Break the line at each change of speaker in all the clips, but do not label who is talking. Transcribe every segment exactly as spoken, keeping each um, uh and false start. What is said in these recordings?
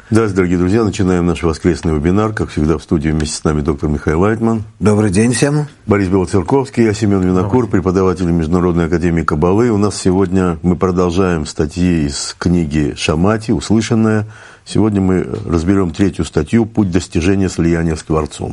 Здравствуйте, дорогие друзья. Начинаем наш воскресный вебинар. Как всегда, в студии вместе с нами доктор Михаил Лайтман.
Добрый день всем.
Борис Белоцерковский, я Семен Винокур, преподаватель Международной академии Каббалы. У нас сегодня мы продолжаем статьи из книги Шамати «Услышанное». Сегодня мы разберем третью статью «Путь достижения слияния с Творцом».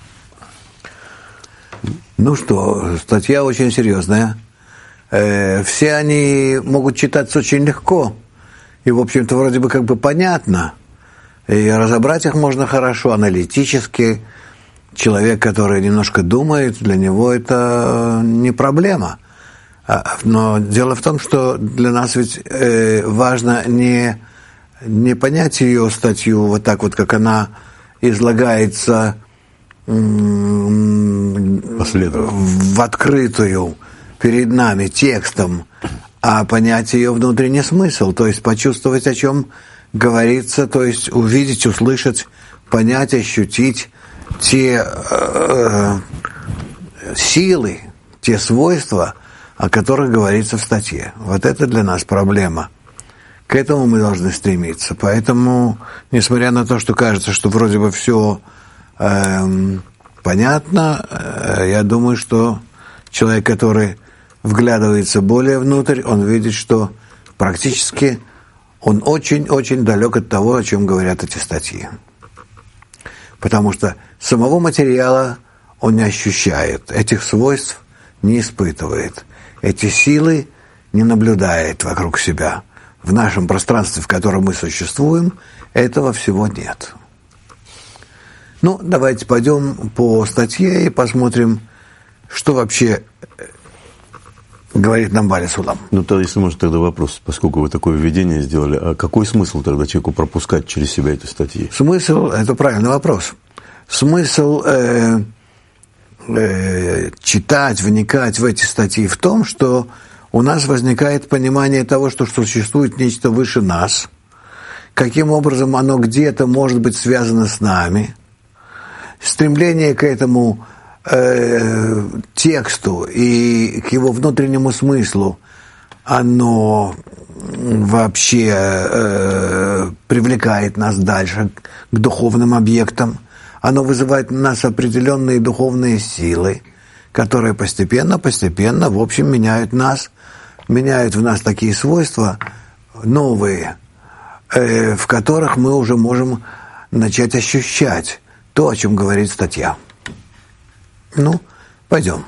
Ну что, статья очень серьезная. Э, все они могут читаться очень легко. И, в общем-то, вроде бы как бы понятно. И разобрать их можно хорошо, аналитически. Человек, который немножко думает, для него это не проблема. Но дело в том, что для нас ведь э, важно не, не понять ее статью вот так вот, как она излагается в открытую перед нами текстом, а понять ее внутренний смысл, то есть почувствовать, о чем говорится, то есть увидеть, услышать, понять, ощутить те э, силы, те свойства, о которых говорится в статье. Вот это для нас проблема. К этому мы должны стремиться. Поэтому, несмотря на то, что кажется, что вроде бы все э, понятно, э, я думаю, что человек, который вглядывается более внутрь, он видит, что практически он очень-очень далек от того, о чем говорят эти статьи. Потому что самого материала он не ощущает, этих свойств не испытывает, эти силы не наблюдает вокруг себя. В нашем пространстве, в котором мы существуем, этого всего нет. Ну, давайте пойдем по статье и посмотрим, что вообще говорит нам Бали Сулам.
Ну, то, если может, тогда вопрос, поскольку вы такое введение сделали, а какой смысл тогда человеку пропускать через себя эти статьи?
Смысл, это правильный вопрос. Смысл э, э, читать, вникать в эти статьи в том, что у нас возникает понимание того, что существует нечто выше нас, каким образом оно где-то может быть связано с нами, стремление к этому Э, тексту и к его внутреннему смыслу, оно вообще э, привлекает нас дальше к духовным объектам, оно вызывает в нас определенные духовные силы, которые постепенно-постепенно, в общем, меняют нас, меняют в нас такие свойства новые, э, в которых мы уже можем начать ощущать то, о чем говорит статья. Ну, пойдем.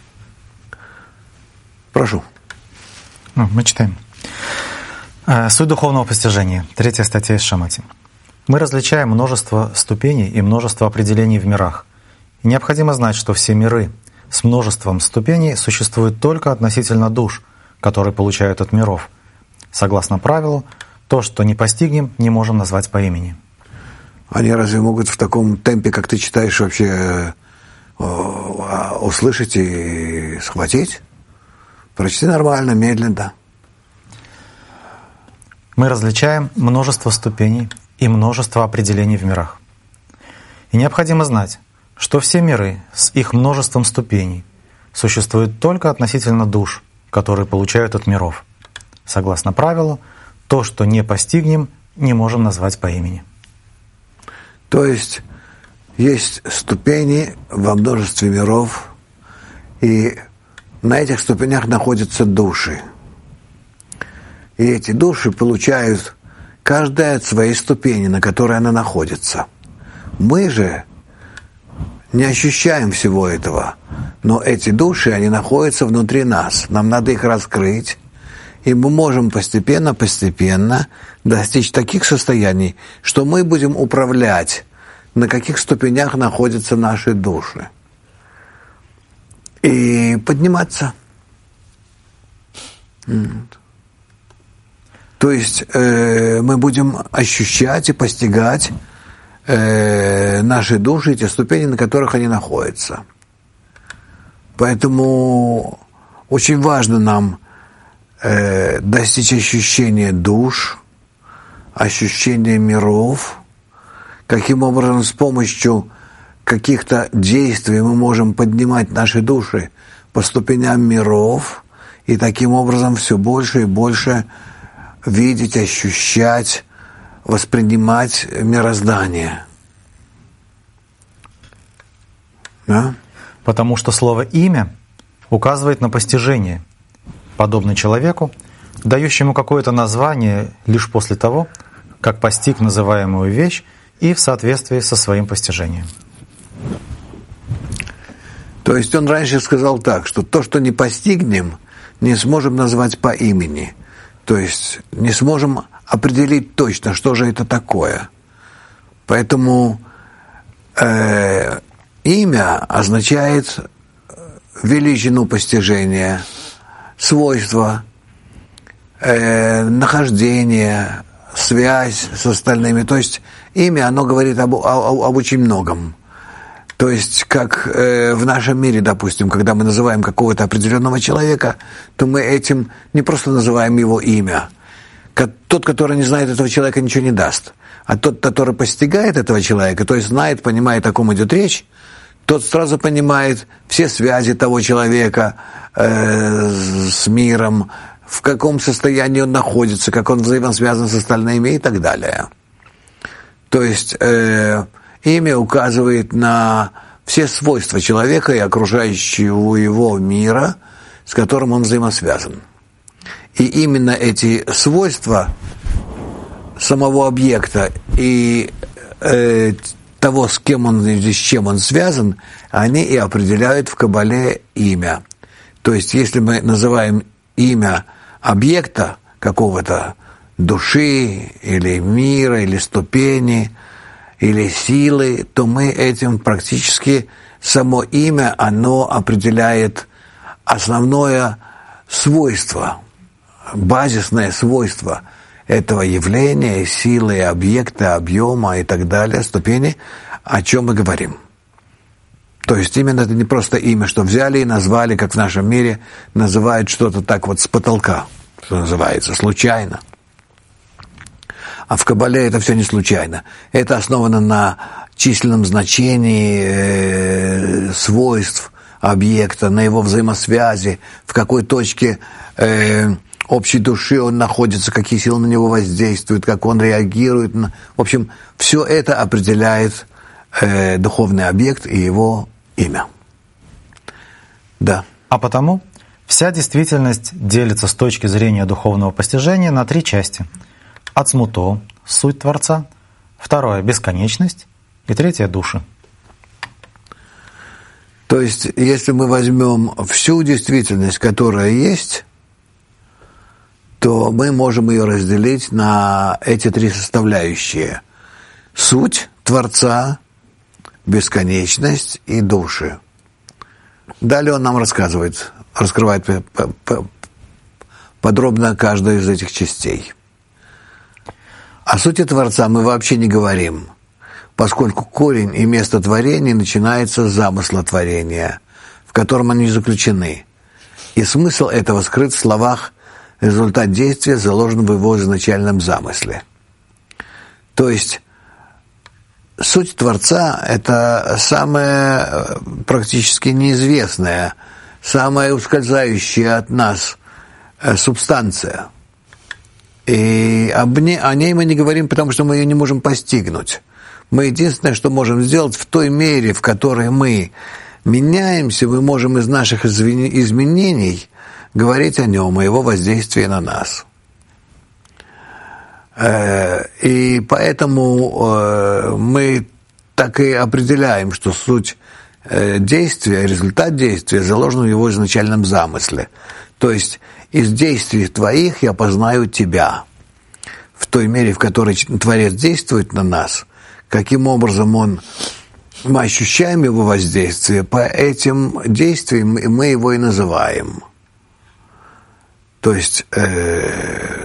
Прошу.
Ну, мы читаем. Суть духовного постижения. Третья статья из Шамати. Мы различаем множество ступеней и множество определений в мирах. И необходимо знать, что все миры с множеством ступеней существуют только относительно душ, которые получают от миров. Согласно правилу, то, что не постигнем, не можем назвать по имени.
Они разве могут в таком темпе, как ты читаешь, вообще услышать и схватить? Прочти нормально, медленно.
Мы различаем множество ступеней и множество определений в мирах. И необходимо знать, что все миры с их множеством ступеней существуют только относительно душ, которые получают от миров. Согласно правилу, то, что не постигнем, не можем назвать по имени.
То есть есть ступени во множестве миров, и на этих ступенях находятся души. И эти души получают каждая от своей ступени, на которой она находится. Мы же не ощущаем всего этого, но эти души, они находятся внутри нас. Нам надо их раскрыть, и мы можем постепенно-постепенно достичь таких состояний, что мы будем управлять, на каких ступенях находятся наши души. И подниматься. То есть э, мы будем ощущать и постигать э, наши души, те ступени, на которых они находятся. Поэтому очень важно нам э, достичь ощущения душ, ощущения миров, каким образом с помощью каких-то действий мы можем поднимать наши души по ступеням миров и таким образом все больше и больше видеть, ощущать воспринимать мироздание. Да?
Потому что слово «имя» указывает на постижение, подобно человеку, дающему какое-то название лишь после того, как постиг называемую вещь и в соответствии со своим постижением.
То есть он раньше сказал так, что то, что не постигнем, не сможем назвать по имени. То есть не сможем определить точно, что же это такое. Поэтому э, имя означает величину постижения, свойства, э, нахождение, связь с остальными. То есть имя, оно говорит об, об, об очень многом. То есть, как э, в нашем мире, допустим, когда мы называем какого-то определенного человека, то мы этим не просто называем его имя. Тот, который не знает этого человека, ничего не даст. А тот, который постигает этого человека, то есть знает, понимает, о ком идет речь, тот сразу понимает все связи того человека э, с миром, в каком состоянии он находится, как он взаимосвязан с остальными и так далее. То есть э, имя указывает на все свойства человека и окружающего его мира, с которым он взаимосвязан. И именно эти свойства самого объекта и э, того, с кем он или с чем он связан, они и определяют в Кабале имя. То есть, если мы называем имя объекта какого-то, души или мира, или ступени, или силы, то мы этим практически само имя, оно определяет основное свойство, базисное свойство этого явления, силы, объекта, объема и так далее, ступени, о чем мы говорим. То есть именно это не просто имя, что взяли и назвали, как в нашем мире называют что-то так вот с потолка, что называется, случайно. А в Кабале это все не случайно. Это основано на численном значении э, свойств объекта, на его взаимосвязи, в какой точке э, общей души он находится, какие силы на него воздействуют, как он реагирует. На... В общем, все это определяет э, духовный объект и его имя. Да.
А потому вся действительность делится с точки зрения духовного постижения на три части. Ацмуто — суть Творца, второе — бесконечность, и третье — души.
То есть, если мы возьмем всю действительность, которая есть, то мы можем ее разделить на эти три составляющие. Суть Творца, бесконечность и души. Далее он нам рассказывает, раскрывает подробно каждую из этих частей. О сути Творца мы вообще не говорим, поскольку корень и место творения начинается с замысла творения, в котором они заключены. И смысл этого скрыт в словах «результат действия заложен в его изначальном замысле». То есть суть Творца – это самая практически неизвестная, самая ускользающая от нас субстанция. И об ней, о ней мы не говорим, потому что мы ее не можем постигнуть. Мы единственное, что можем сделать, в той мере, в которой мы меняемся, мы можем из наших изменений говорить о нем, о его воздействии на нас. И поэтому мы так и определяем, что суть действия, результат действия заложен в его изначальном замысле. То есть из действий твоих я познаю тебя. В той мере, в которой Творец действует на нас, каким образом он, мы ощущаем его воздействие, по этим действиям мы его и называем. То есть э,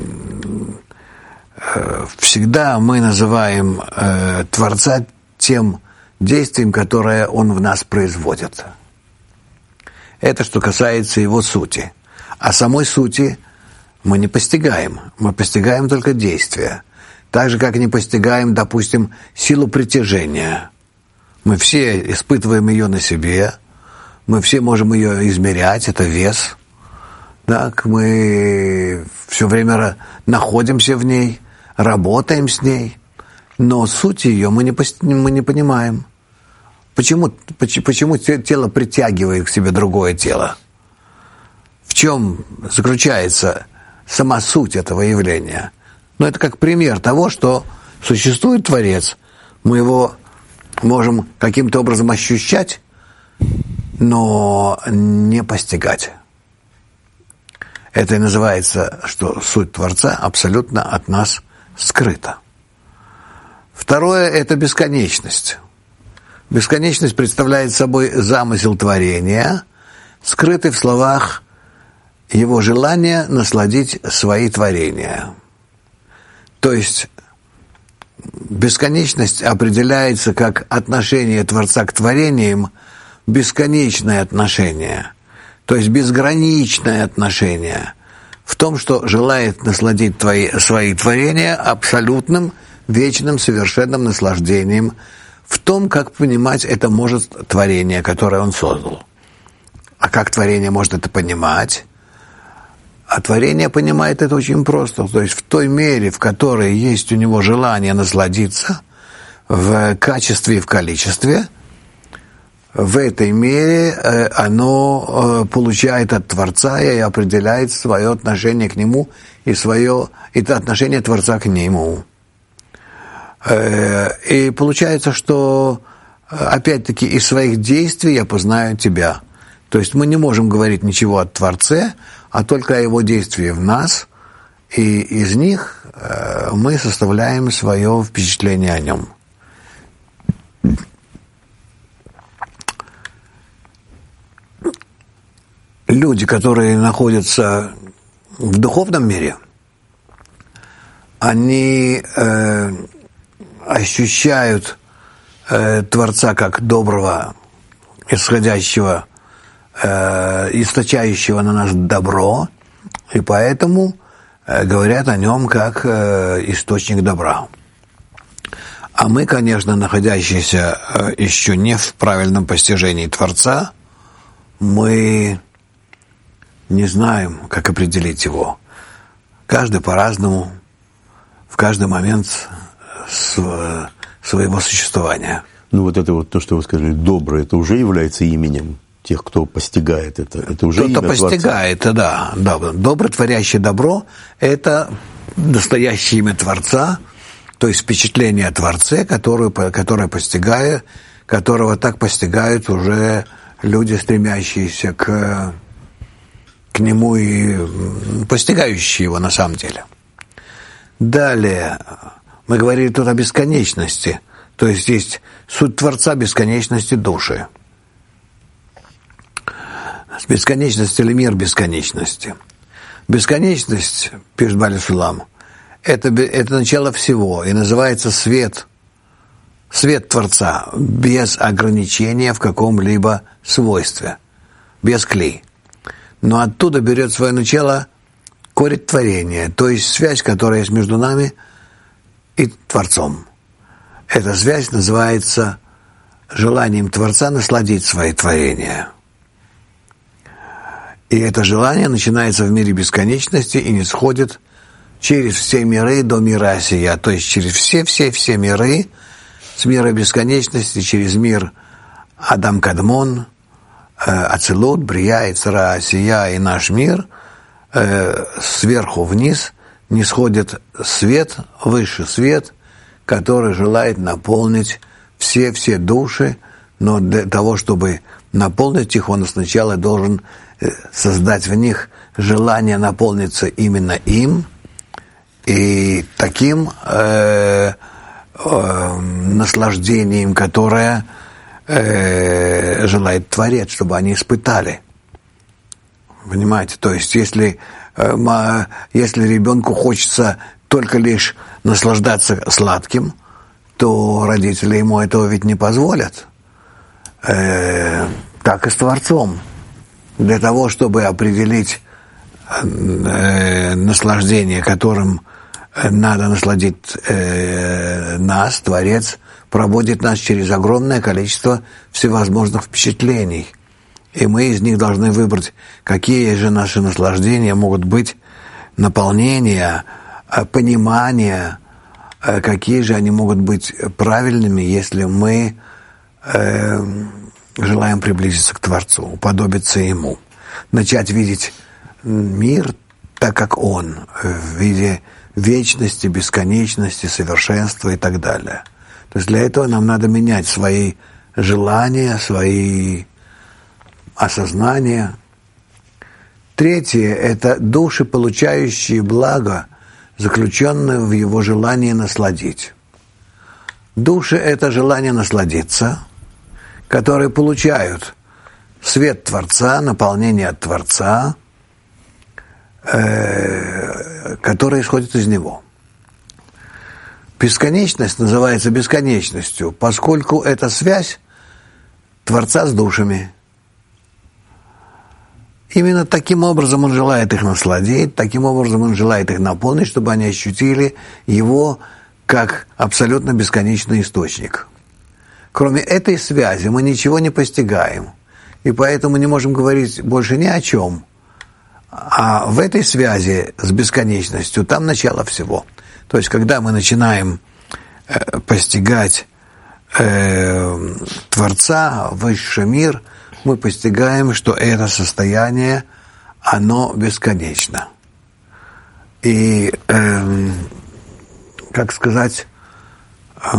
э, всегда мы называем э, Творца тем действием, которое он в нас производит. Это что касается его сути. А самой сути мы не постигаем. Мы постигаем только действия. Так же, как не постигаем, допустим, силу притяжения. Мы все испытываем ее на себе. Мы все можем ее измерять. Это вес. Так, мы все время находимся в ней. работаем с ней, но суть ее мы не, мы не понимаем. Почему, почему тело притягивает к себе другое тело? В чем заключается сама суть этого явления? Ну, это как пример того, что существует Творец, мы его можем каким-то образом ощущать, но не постигать. Это и называется, что суть Творца абсолютно от нас скрыта. Второе – это бесконечность. Бесконечность представляет собой замысел творения, скрытый в словах его желания насладить свои творения. То есть бесконечность определяется как отношение Творца к творениям, бесконечное отношение, то есть безграничное отношение в том, что желает насладить твои, свои творения абсолютным, вечным, совершенным наслаждением, в том, как понимать это может творение, которое он создал. А как творение может это понимать? А творение понимает это очень просто. То есть в той мере, в которой есть у него желание насладиться в качестве и в количестве, в этой мере оно получает от Творца и определяет свое отношение к нему и свое это отношение Творца к нему. И получается, что опять-таки из своих действий я познаю тебя. То есть мы не можем говорить ничего о Творце, а только о его действии в нас, и из них мы составляем свое впечатление о нем. Люди, которые находятся в духовном мире, они э, ощущают э, Творца как доброго, исходящего, э, источающего на нас добро, и поэтому э, говорят о нем как э, источник добра. А мы, конечно, находящиеся э, еще не в правильном постижении Творца, мы не знаем, как определить его. Каждый по-разному, в каждый момент своего существования.
Ну вот это вот то, что вы сказали, доброе, это уже является именем тех, кто постигает это. Это уже
Кто-то
имя
постигает,
Творца.
Да, да. Добро, творящий добро, это настоящее имя Творца, то есть впечатление о Творце, которое, которое постигая, которого так постигают уже люди, стремящиеся к, к нему и постигающие его на самом деле. Далее, мы говорили тут о бесконечности, то есть есть суть Творца бесконечности души. Бесконечность или мир бесконечности. Бесконечность, пишет Бааль Сулам, это, это начало всего, и называется свет, свет Творца, без ограничения в каком-либо свойстве, без кли. Но оттуда берет свое начало корень творения, то есть связь, которая есть между нами и Творцом. Эта связь называется желанием Творца насладить свои творения. И это желание начинается в мире бесконечности и нисходит через все миры до мира Осия, то есть через все-все-все миры, с мира бесконечности, через мир Адам Кадмон, Ацилут, Брия, Ицра, Осия и наш мир, сверху вниз нисходит свет, высший свет, который желает наполнить все-все души, но для того, чтобы наполнить их, он сначала должен создать в них желание наполниться именно им, и таким э, э, наслаждением, которое э, желает Творец, чтобы они испытали. Понимаете? То есть, если, э, если ребенку хочется только лишь наслаждаться сладким, то родители ему этого ведь не позволят. Э, так и с Творцом. Для того, чтобы определить э, наслаждение, которым надо насладить э, нас, Творец проводит нас через огромное количество всевозможных впечатлений. И мы из них должны выбрать, какие же наши наслаждения могут быть наполнение, понимание какие же они могут быть правильными, если мы э, желаем приблизиться к Творцу, уподобиться Ему, начать видеть мир так, как Он, в виде вечности, бесконечности, совершенства и так далее. То есть для этого нам надо менять свои желания, свои осознания. Третье – это души, получающие благо, заключенное в его желании насладить. Души – это желание насладиться, которые получают свет Творца, наполнение от Творца, э, которое исходит из Него. Бесконечность называется бесконечностью, поскольку это связь Творца с душами. Именно таким образом Он желает их насладить, таким образом Он желает их наполнить, чтобы они ощутили Его как абсолютно бесконечный источник. Кроме этой связи мы ничего не постигаем, и поэтому не можем говорить больше ни о чем. А в этой связи с бесконечностью там начало всего. То есть, когда мы начинаем э, постигать э, Творца, высший мир, мы постигаем, что это состояние, оно бесконечно. И, э, как сказать, э,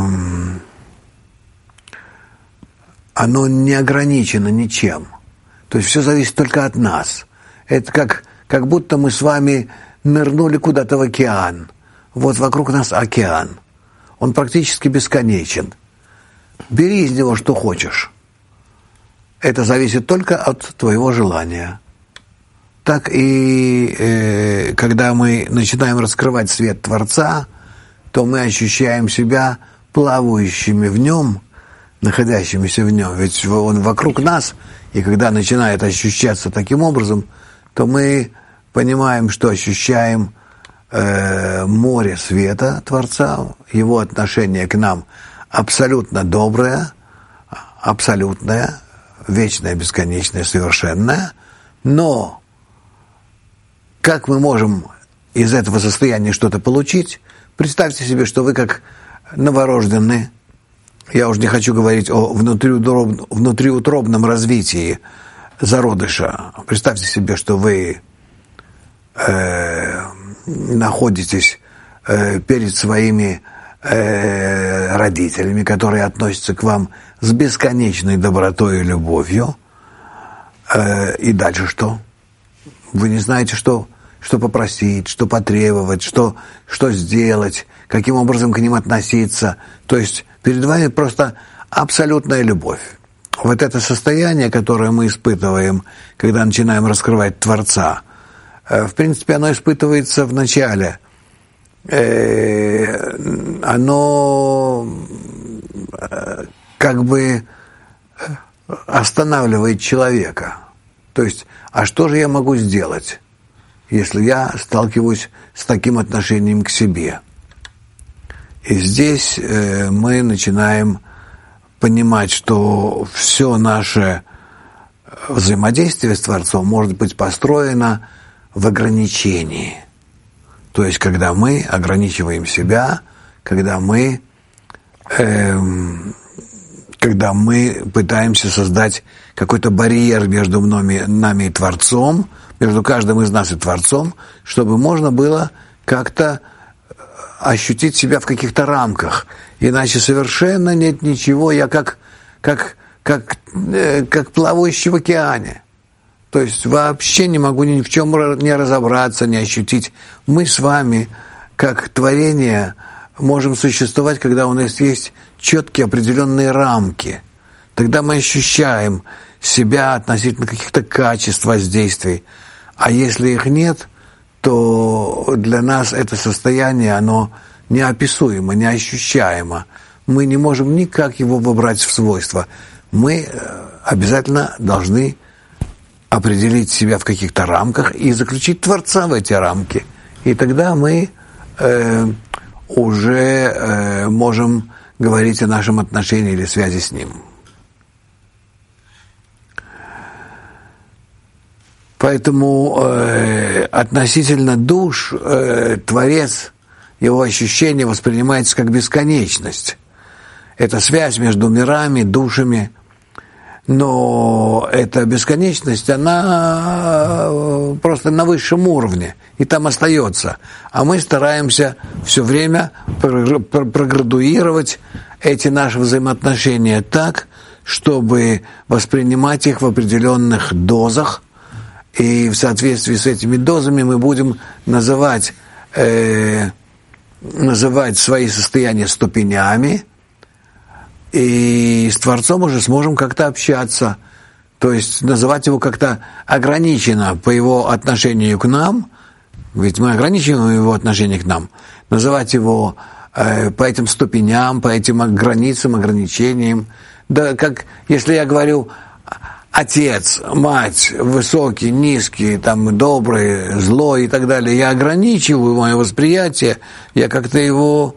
оно не ограничено ничем. То есть все зависит только от нас. Это как, как будто мы с вами нырнули куда-то в океан. Вот вокруг нас океан. Он практически бесконечен. Бери из него что хочешь. Это зависит только от твоего желания. Так и э, когда мы начинаем раскрывать свет Творца, то мы ощущаем себя плавающими в нем, находящимися в нем. Ведь он вокруг нас, и когда начинает ощущаться таким образом, то мы понимаем, что ощущаем э, море света Творца, его отношение к нам абсолютно доброе, абсолютное, вечное, бесконечное, совершенное. Но как мы можем из этого состояния что-то получить? Представьте себе, что вы как новорожденный, я уже не хочу говорить о внутриутробном, внутриутробном развитии зародыша. Представьте себе, что вы э, находитесь э, перед своими э, родителями, которые относятся к вам с бесконечной добротой и любовью. Э, и дальше что? Вы не знаете, что, что попросить, что потребовать, что, что сделать, каким образом к ним относиться. То есть перед вами просто абсолютная любовь. Вот это состояние, которое мы испытываем, когда начинаем раскрывать Творца, в принципе, оно испытывается в начале. Оно как бы останавливает человека. То есть, а что же я могу сделать, если я сталкиваюсь с таким отношением к себе? И здесь мы начинаем понимать, что все наше взаимодействие с Творцом может быть построено в ограничении. То есть, когда мы ограничиваем себя, когда мы, э, когда мы пытаемся создать какой-то барьер между нами, нами и Творцом, между каждым из нас и Творцом, чтобы можно было как-то ощутить себя в каких-то рамках. Иначе совершенно нет ничего, я как, как, как, э, как плавающий в океане. То есть вообще не могу ни в чем не разобраться, не ощутить. Мы с вами, как творение, можем существовать, когда у нас есть четкие определенные рамки. Тогда мы ощущаем себя относительно каких-то качеств воздействий. А если их нет, то для нас это состояние, оно неописуемо, неощущаемо. Мы не можем никак его вобрать в свойства. Мы обязательно должны определить себя в каких-то рамках и заключить Творца в эти рамки. И тогда мы э, уже э, можем говорить о нашем отношении или связи с Ним. Поэтому э, относительно душ э, Творец его ощущение воспринимается как бесконечность. Это связь между мирами, душами. Но эта бесконечность, она просто на высшем уровне, и там остается. А мы стараемся все время проградуировать эти наши взаимоотношения так, чтобы воспринимать их в определенных дозах, и в соответствии с этими дозами мы будем называть, э, называть свои состояния ступенями, и с Творцом уже сможем как-то общаться, то есть называть его как-то ограниченно по его отношению к нам, ведь мы ограничиваем его отношение к нам, называть его э, по этим ступеням, по этим границам, ограничениям. Да, как если я говорю отец, мать, высокий, низкий, там, добрый, злой и так далее, я ограничиваю мое восприятие, я как-то его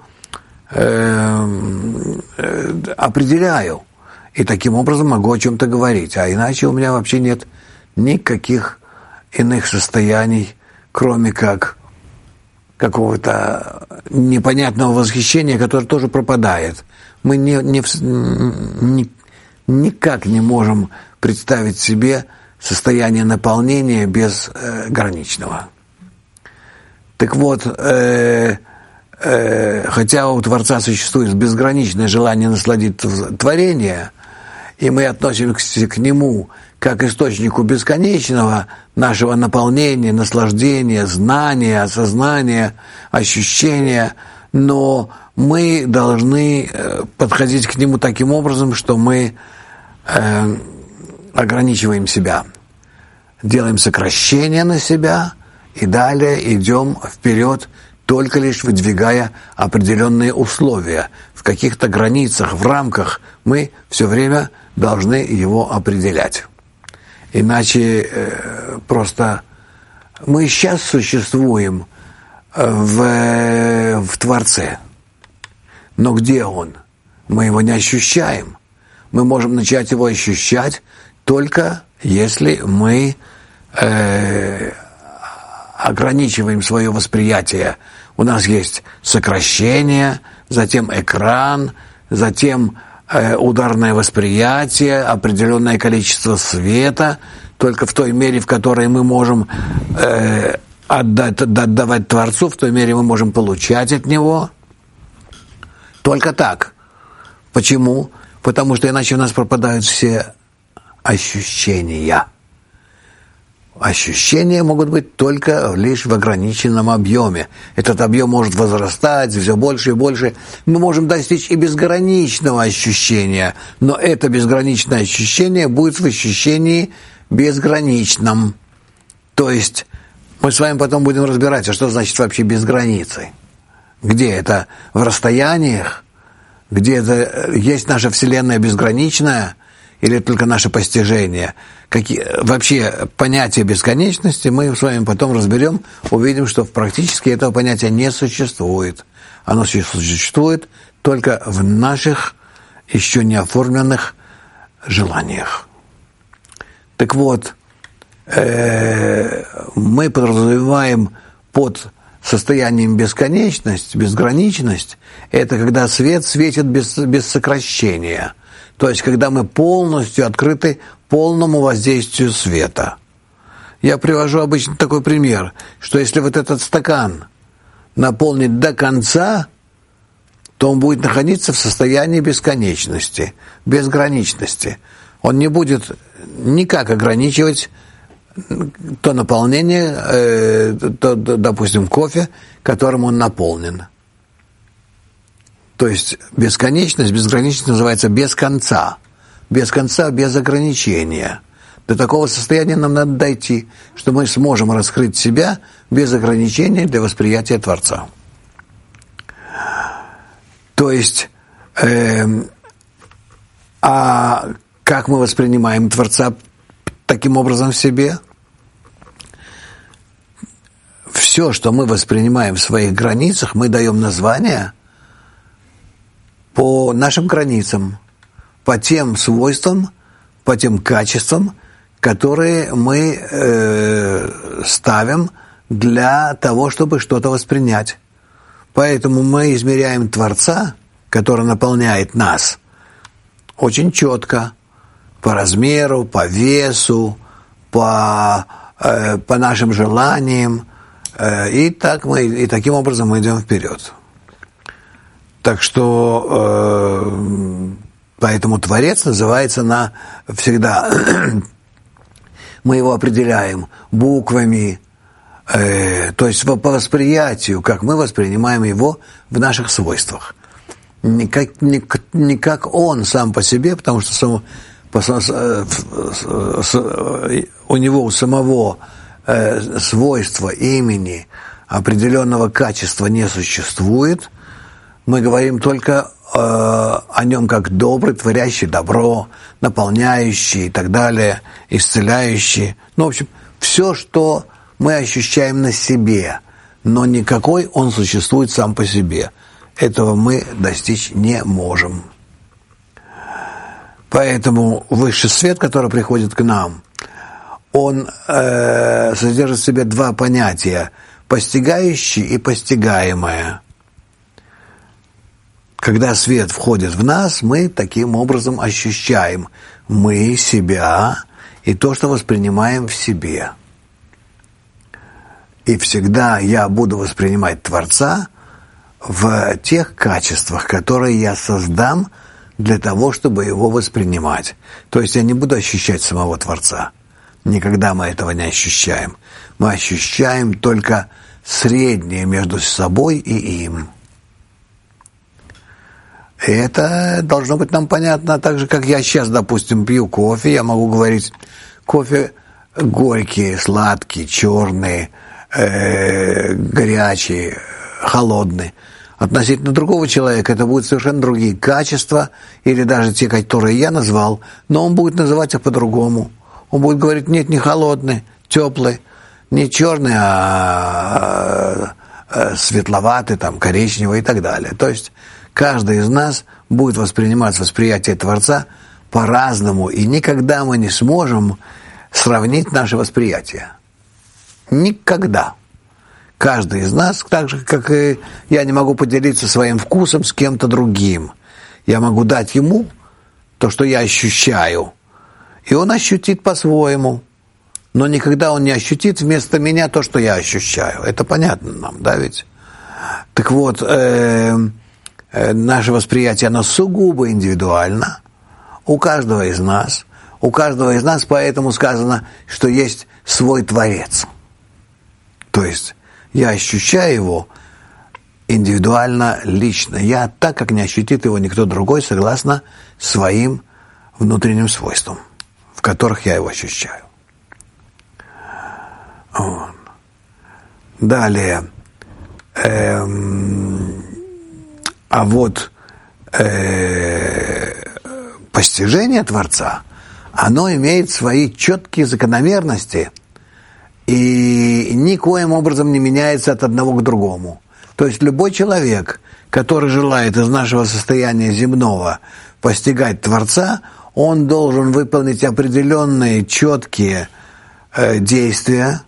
определяю, и таким образом могу о чем-то говорить, а иначе у меня вообще нет никаких иных состояний, кроме как какого-то непонятного восхищения, которое тоже пропадает. Мы не, не, не, никак не можем представить себе состояние наполнения без э, граничного. Так вот, э, хотя у Творца существует безграничное желание насладиться творением, и мы относимся к Нему как к источнику бесконечного нашего наполнения, наслаждения, знания, осознания, ощущения, но мы должны подходить к Нему таким образом, что мы э, ограничиваем себя, делаем сокращение на себя и далее идем вперед, только лишь выдвигая определенные условия. В каких-то границах, в рамках мы все время должны его определять. Иначе э, просто мы сейчас существуем в, в Творце. Но где Он? Мы его не ощущаем. Мы можем начать его ощущать только если мы э, ограничиваем свое восприятие. У нас есть сокращение, затем экран, затем э, ударное восприятие, определенное количество света. Только в той мере, в которой мы можем э, отдать, отдавать Творцу, в той мере мы можем получать от Него. Только так. Почему? Потому что иначе у нас пропадают все ощущения. Ощущения могут быть только лишь в ограниченном объеме. Этот объем может возрастать все больше и больше. Мы можем достичь и безграничного ощущения, но это безграничное ощущение будет в ощущении безграничном. То есть мы с вами потом будем разбирать, а что значит вообще без границы. Где это? В расстояниях? Где это есть наша Вселенная безграничная? Или только наше постижение? Какие, вообще понятие бесконечности мы с вами потом разберем, увидим, что практически этого понятия не существует. Оно существует только в наших еще не оформленных желаниях. Так вот, э, мы подразумеваем под состоянием бесконечность, безграничность, это когда свет светит без, без сокращения. То есть, когда мы полностью открыты полному воздействию света. Я привожу обычно такой пример, что если вот этот стакан наполнить до конца, то он будет находиться в состоянии бесконечности, безграничности. Он не будет никак ограничивать то наполнение, э, то, допустим, кофе, которым он наполнен. То есть бесконечность, безграничность называется без конца. Без конца, без ограничения. До такого состояния нам надо дойти, что мы сможем раскрыть себя без ограничения для восприятия Творца. То есть, э, а как мы воспринимаем Творца таким образом в себе? Все, что мы воспринимаем в своих границах, мы даем название по нашим границам, по тем свойствам, по тем качествам, которые мы э, ставим для того, чтобы что-то воспринять. Поэтому мы измеряем Творца, который наполняет нас, очень четко, по размеру, по весу, по, э, по нашим желаниям, э, и, так мы, и таким образом мы идем вперед. Так что э, поэтому Творец называется на всегда, мы его определяем буквами, э, то есть по восприятию, как мы воспринимаем его в наших свойствах. Не как, не, не как он сам по себе, потому что само, по, с, с, у него у самого э, свойства, имени, определенного качества не существует. Мы говорим только э, о нем как добрый, творящий добро, наполняющий и так далее, исцеляющий. Ну, в общем, все, что мы ощущаем на себе, но никакой он существует сам по себе. Этого мы достичь не можем. Поэтому высший свет, который приходит к нам, он э, содержит в себе два понятия – постигающий и постигаемое. Когда свет входит в нас, мы таким образом ощущаем мы себя и то, что воспринимаем в себе. И всегда я буду воспринимать Творца в тех качествах, которые я создам для того, чтобы его воспринимать. То есть я не буду ощущать самого Творца. Никогда мы этого не ощущаем. Мы ощущаем только среднее между собой и им. И это должно быть нам понятно, так же, как я сейчас, допустим, пью кофе, я могу говорить, кофе горький, сладкий, черный, э, горячий, холодный. Относительно другого человека это будут совершенно другие качества, или даже те, которые я назвал, но он будет называть их по-другому. Он будет говорить, нет, не холодный, теплый, не черный, а светловатый, там, коричневый и так далее. То есть каждый из нас будет воспринимать восприятие Творца по-разному, и никогда мы не сможем сравнить наше восприятие. Никогда. Каждый из нас, так же, как и я не могу поделиться своим вкусом с кем-то другим. Я могу дать ему то, что я ощущаю, и он ощутит по-своему. Но никогда он не ощутит вместо меня то, что я ощущаю. Это понятно нам, да ведь? Так вот, э, э, наше восприятие, оно сугубо индивидуально. У каждого из нас. У каждого из нас поэтому сказано, что есть свой Творец. То есть я ощущаю его индивидуально, лично. Я так, как не ощутит его никто другой, согласно своим внутренним свойствам, в которых я его ощущаю. Вот. Далее. Эм, а вот э, постижение Творца, оно имеет свои четкие закономерности и никоим образом не меняется от одного к другому. То есть любой человек, который желает из нашего состояния земного постигать Творца, он должен выполнить определенные четкие э, действия,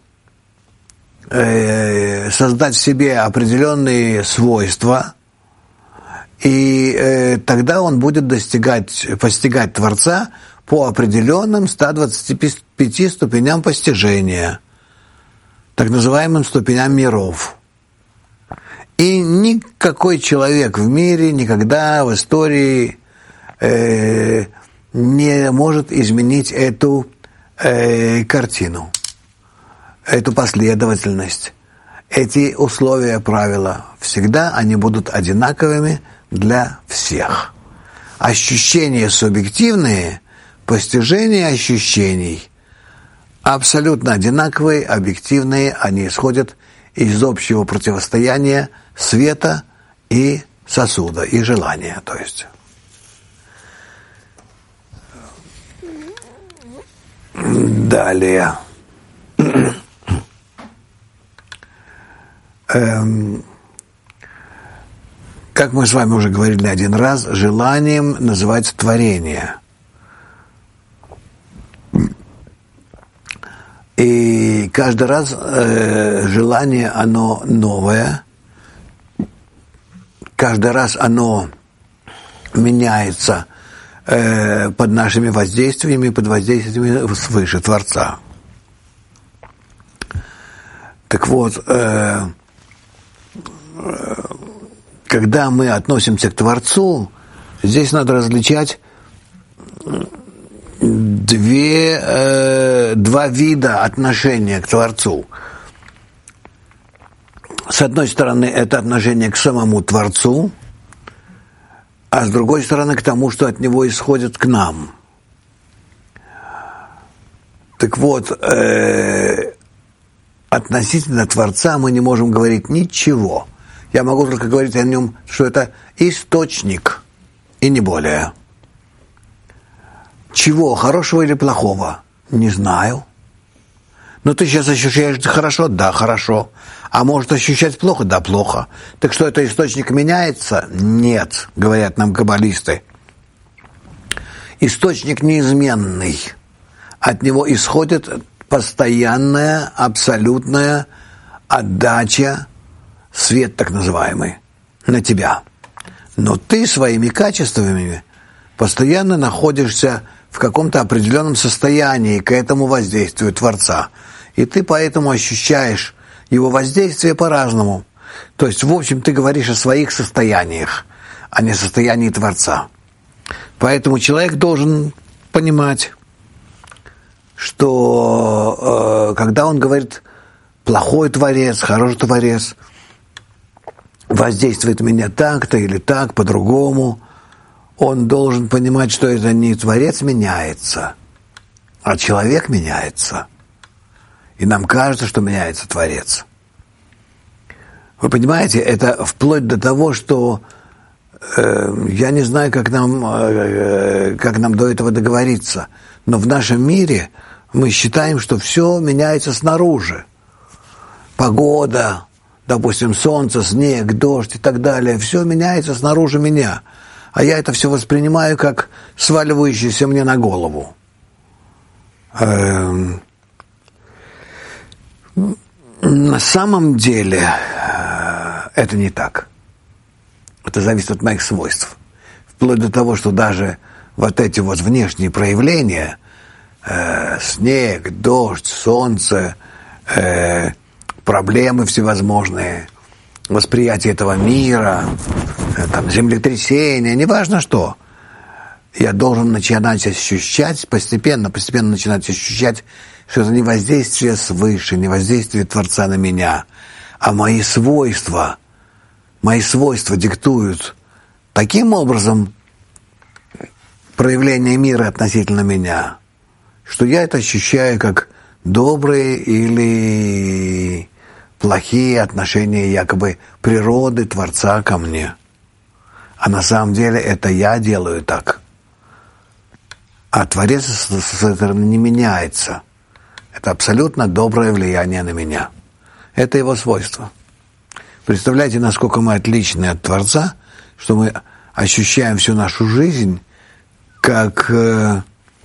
э, создать в себе определенные свойства, и э, тогда он будет достигать, постигать Творца по определенным ста двадцати пяти ступеням постижения, так называемым ступеням миров. И никакой человек в мире никогда в истории э, не может изменить эту э, картину, эту последовательность, эти условия, правила. Всегда они будут одинаковыми для всех. Ощущения субъективные, постижение ощущений абсолютно одинаковые, объективные, они исходят из общего противостояния света и сосуда, и желания, то есть. Далее. эм, как мы с вами уже говорили один раз, желанием называется творение. И каждый раз э, желание, оно новое, каждый раз оно меняется э, под нашими воздействиями, под воздействиями свыше Творца. Так вот, э, э, когда мы относимся к Творцу, здесь надо различать две, э, два вида отношения к Творцу. С одной стороны, это отношение к самому Творцу, а с другой стороны, к тому, что от Него исходит к нам. Так вот, э, относительно Творца мы не можем говорить ничего. Я могу только говорить о Нем, что это источник, и не более. Чего, хорошего или плохого? Не знаю. Но ты сейчас ощущаешь хорошо? Да, хорошо. А может ощущать плохо? Да, плохо. Так что, это источник меняется? Нет, говорят нам каббалисты. Источник неизменный. От него исходит постоянная, абсолютная отдача, свет так называемый, на тебя. Но ты своими качествами постоянно находишься в каком-то определенном состоянии к этому воздействию Творца. И ты поэтому ощущаешь его воздействие по-разному. То есть, в общем, ты говоришь о своих состояниях, а не о состоянии Творца. Поэтому человек должен понимать, что э, когда он говорит «плохой Творец», «хороший Творец», воздействует меня так-то или так, по-другому, он должен понимать, что это не Творец меняется, а человек меняется. И нам кажется, что меняется Творец. Вы понимаете, это вплоть до того, что э, я не знаю, как нам, э, как нам до этого договориться, но в нашем мире мы считаем, что все меняется снаружи. Погода, допустим, солнце, снег, дождь и так далее, все меняется снаружи меня. А я это все воспринимаю как сваливающееся мне на голову. Эм... На самом деле это не так. Это зависит от моих свойств. Вплоть до того, что даже вот эти вот внешние проявления, э, снег, дождь, солнце, э, проблемы всевозможные, восприятие этого мира, э, там, землетрясения, неважно что, я должен начинать ощущать, постепенно, постепенно начинать ощущать, что это не воздействие свыше, не воздействие Творца на меня, а мои свойства, мои свойства диктуют таким образом проявление мира относительно меня, что я это ощущаю как добрые или плохие отношения якобы природы, Творца ко мне. А на самом деле это я делаю так. А Творец со своей стороны не меняется. Это абсолютно доброе влияние на меня. Это его свойство. Представляете, насколько мы отличны от Творца, что мы ощущаем всю нашу жизнь как э,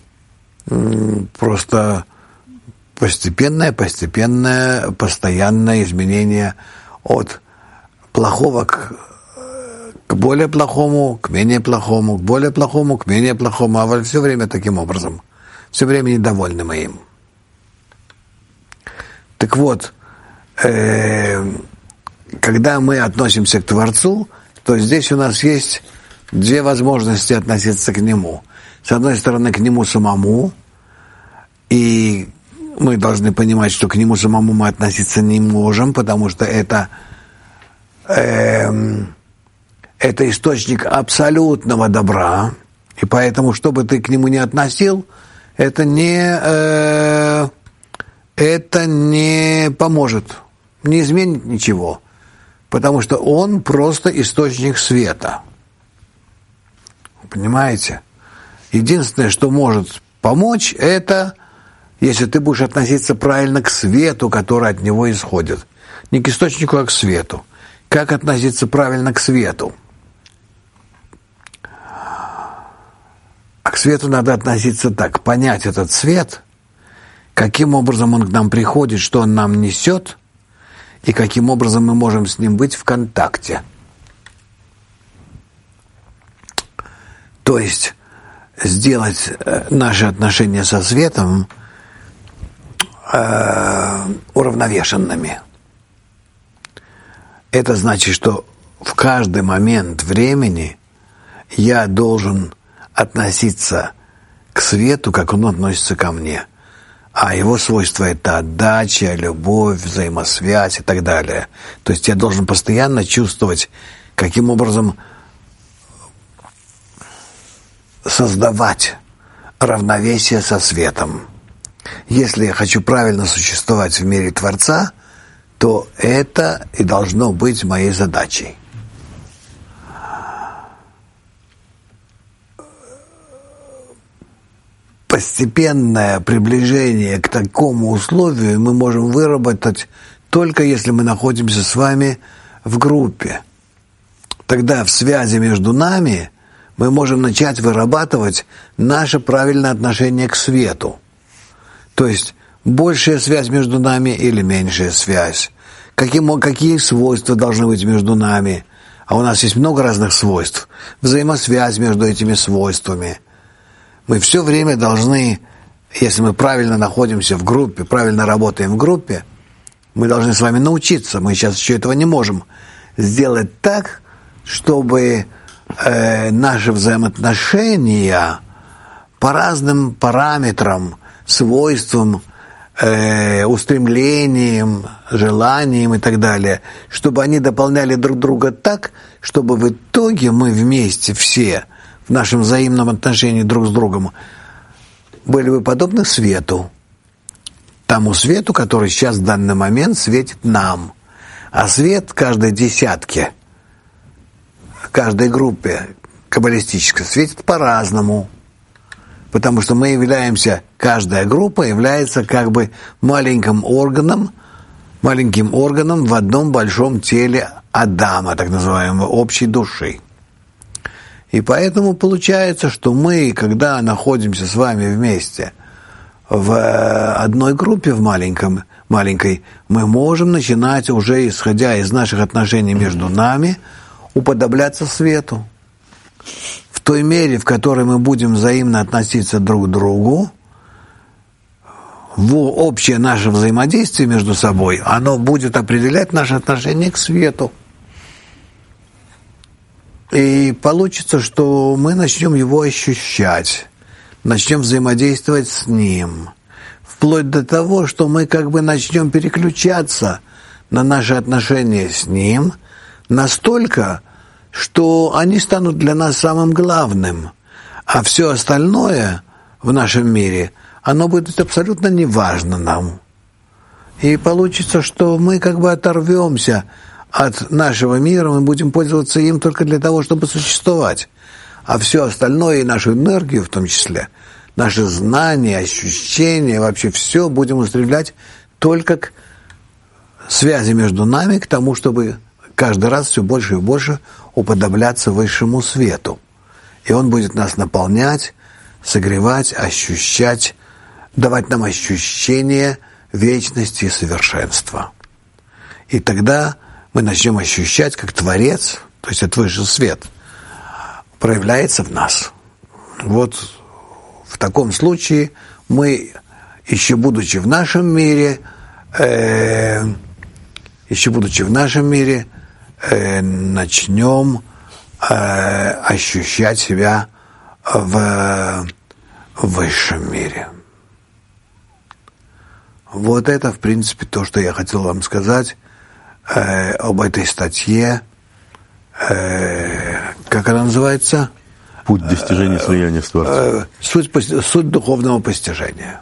просто постепенное, постепенное, постоянное изменение от плохого к, к более плохому, к менее плохому, к более плохому, к менее плохому, а все время таким образом. Все время недовольны мы им. Так вот, э, когда мы относимся к Творцу, то здесь у нас есть две возможности относиться к Нему. С одной стороны, к Нему самому, и мы должны понимать, что к Нему самому мы относиться не можем, потому что это, э, это источник абсолютного добра, и поэтому, что бы ты к Нему не относил, это не, э, это не поможет, не изменит ничего, потому что Он просто источник света. Понимаете? Единственное, что может помочь, это если ты будешь относиться правильно к свету, который от него исходит. Не к источнику, а к свету. Как относиться правильно к свету? А к свету надо относиться так. Понять этот свет, каким образом он к нам приходит, что он нам несет, и каким образом мы можем с ним быть в контакте. То есть сделать наши отношения со светом э, уравновешенными. Это значит, что в каждый момент времени я должен относиться к свету, как он относится ко мне. А его свойства — это отдача, любовь, взаимосвязь и так далее. То есть я должен постоянно чувствовать, каким образом создавать равновесие со светом. Если я хочу правильно существовать в мире Творца, то это и должно быть моей задачей. Постепенное приближение к такому условию мы можем выработать только если мы находимся с вами в группе. Тогда в связи между нами мы можем начать вырабатывать наше правильное отношение к свету. То есть большая связь между нами или меньшая связь. Каким, какие свойства должны быть между нами? А у нас есть много разных свойств. Взаимосвязь между этими свойствами. Мы все время должны, если мы правильно находимся в группе, правильно работаем в группе, мы должны с вами научиться, мы сейчас еще этого не можем, сделать так, чтобы э, наши взаимоотношения по разным параметрам, свойствам, э, устремлениям, желаниям и так далее, чтобы они дополняли друг друга так, чтобы в итоге мы вместе все в нашем взаимном отношении друг с другом были бы подобны свету, тому свету, который сейчас в данный момент светит нам. А свет каждой десятке, каждой группе каббалистической светит по-разному, потому что мы являемся, каждая группа является как бы маленьким органом, маленьким органом в одном большом теле Адама, так называемой общей души. И поэтому получается, что мы, когда находимся с вами вместе в одной группе, в маленьком, маленькой, мы можем начинать уже, исходя из наших отношений между нами, уподобляться свету. В той мере, в которой мы будем взаимно относиться друг к другу, в общее наше взаимодействие между собой, оно будет определять наше отношение к свету. И получится, что мы начнем его ощущать, начнем взаимодействовать с ним, вплоть до того, что мы как бы начнем переключаться на наши отношения с ним настолько, что они станут для нас самым главным, а все остальное в нашем мире, оно будет абсолютно неважно нам. И получится, что мы как бы оторвемся от нашего мира, мы будем пользоваться им только для того, чтобы существовать. А все остальное, и нашу энергию в том числе, наши знания, ощущения, вообще все будем устремлять только к связи между нами, к тому, чтобы каждый раз все больше и больше уподобляться высшему свету. И он будет нас наполнять, согревать, ощущать, давать нам ощущение вечности и совершенства. И тогда мы начнем ощущать, как Творец, то есть этот высший свет, проявляется в нас. Вот в таком случае мы, еще будучи в нашем мире, э, еще будучи в нашем мире, э, начнем э, ощущать себя в высшем мире. Вот это, в принципе, то, что я хотел вам сказать э, об этой статье. Э, как она называется?
Путь достижения слияния с Творцом.
Э, суть, суть духовного постижения.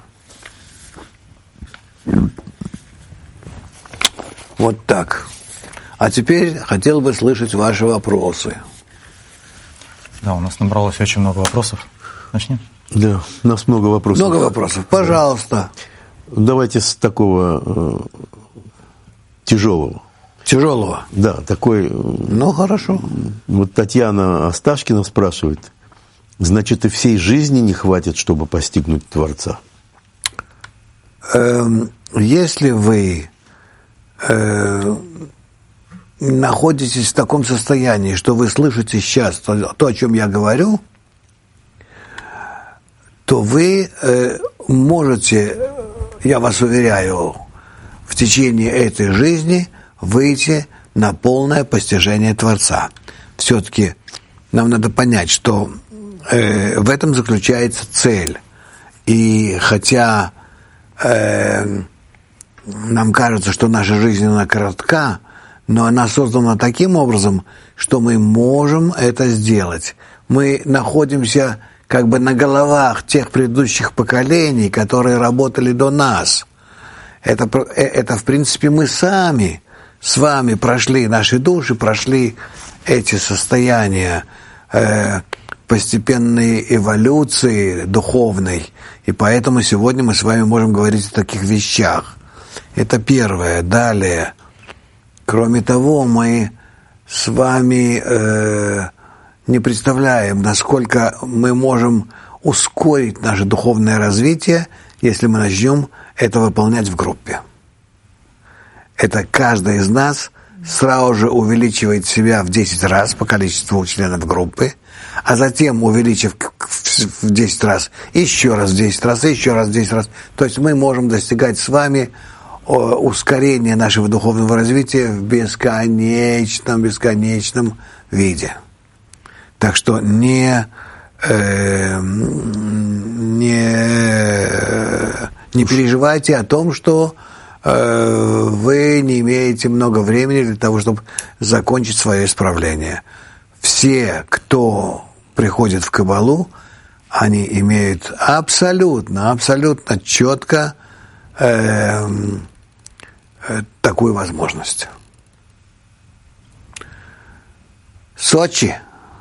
Вот так. А теперь хотел бы слышать ваши вопросы.
Да, у нас набралось очень много вопросов. Начнем?
Да, у нас много вопросов.
Много вопросов. Пожалуйста.
Давайте с такого э, тяжелого.
Тяжелого?
Да, такой...
Ну, хорошо.
Вот Татьяна Осташкина спрашивает, значит, и всей жизни не хватит, чтобы постигнуть Творца?
Эм, если вы э, находитесь в таком состоянии, что вы слышите сейчас то, то, о чем я говорю, то вы э, можете, я вас уверяю, в течение этой жизни выйти на полное постижение Творца. Все-таки нам надо понять, что э, в этом заключается цель. И хотя э, нам кажется, что наша жизнь она коротка, но она создана таким образом, что мы можем это сделать. Мы находимся как бы на головах тех предыдущих поколений, которые работали до нас. Это, это в принципе, мы сами с вами прошли, наши души прошли эти состояния э, постепенной эволюции духовной, и поэтому сегодня мы с вами можем говорить о таких вещах. Это первое. Далее, кроме того, мы с вами э, не представляем, насколько мы можем ускорить наше духовное развитие, если мы начнем это выполнять в группе. Это каждый из нас сразу же увеличивает себя в десять раз по количеству членов группы, а затем, увеличив в десять раз, еще раз в десять раз, еще раз в десять раз. То есть мы можем достигать с вами ускорения нашего духовного развития в бесконечном, бесконечном виде. Так что не, э, не, не переживайте о том, что э, вы не имеете много времени для того, чтобы закончить свое исправление. Все, кто приходит в Кабалу, они имеют абсолютно, абсолютно четко э, э, такую возможность. Сочи.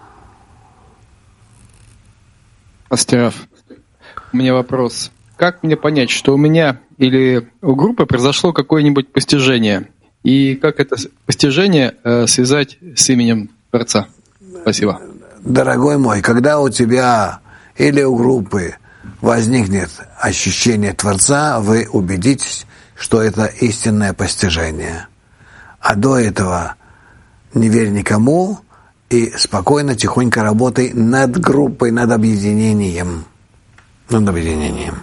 Астеров, у меня вопрос. Как мне понять, что у меня или у группы произошло какое-нибудь постижение? И как это постижение э, связать с именем Творца? Спасибо.
Дорогой мой, когда у тебя или у группы возникнет ощущение Творца, вы убедитесь, что это истинное постижение. А до этого не верь никому и спокойно, тихонько работай над группой, над объединением. Над объединением.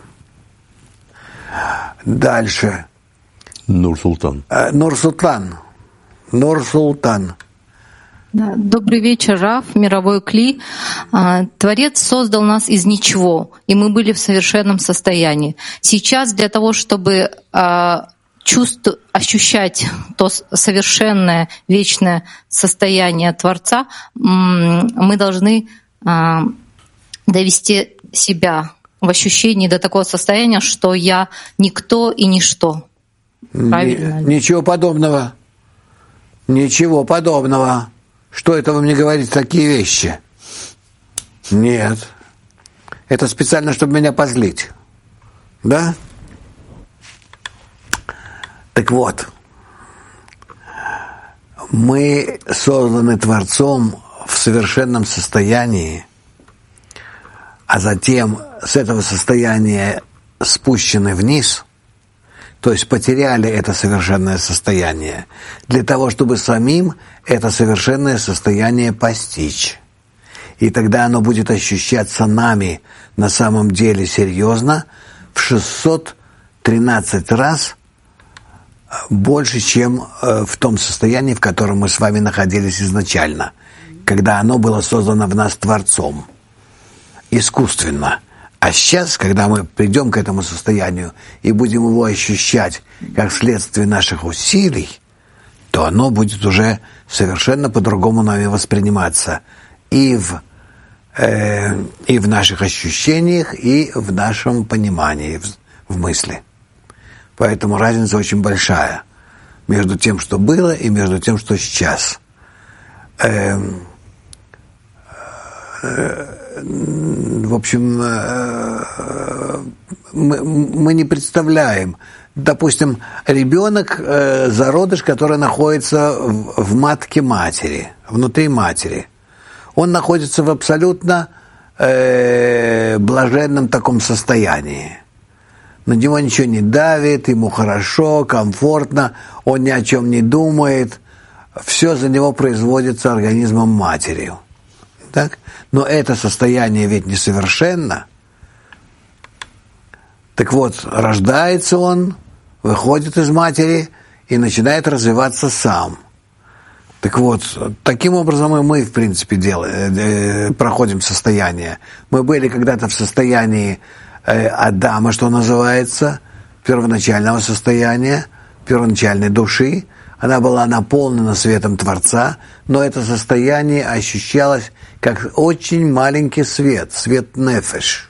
Дальше.
Нур-Султан.
Нур-Султан. Нур-Султан.
Да, добрый вечер, Рав, мировой Кли. Творец создал нас из ничего, и мы были в совершенном состоянии. Сейчас для того, чтобы чувств, ощущать то совершенное, вечное состояние Творца, мы должны довести себя в ощущении до такого состояния, что я никто и ничто. Правильно?
Ничего подобного. Ничего подобного. Что это вы мне говорите такие вещи? Нет. Это специально, чтобы меня позлить. Да? Так вот. Мы созданы Творцом в совершенном состоянии, а затем с этого состояния спущены вниз, то есть потеряли это совершенное состояние, для того, чтобы самим это совершенное состояние постичь. И тогда оно будет ощущаться нами на самом деле серьезно в шестьсот тринадцать раз больше, чем в том состоянии, в котором мы с вами находились изначально, когда оно было создано в нас Творцом, искусственно. А сейчас, когда мы придем к этому состоянию и будем его ощущать как следствие наших усилий, то оно будет уже совершенно по-другому нами восприниматься и в, э, и в наших ощущениях, и в нашем понимании, в, в мысли. Поэтому разница очень большая между тем, что было, и между тем, что сейчас. Э, э, В общем, мы, мы не представляем. Допустим, ребенок, зародыш, который находится в матке матери, внутри матери, он находится в абсолютно блаженном таком состоянии. На него ничего не давит, ему хорошо, комфортно, он ни о чем не думает. Все за него производится организмом матери. Так? Но это состояние ведь несовершенно. Так вот, рождается он, выходит из матери и начинает развиваться сам. Так вот, таким образом и мы, в принципе, делаем, проходим состояние. Мы были когда-то в состоянии Адама, что называется, первоначального состояния, первоначальной души. Она была наполнена светом Творца, но это состояние ощущалось как очень маленький свет, свет нефеш.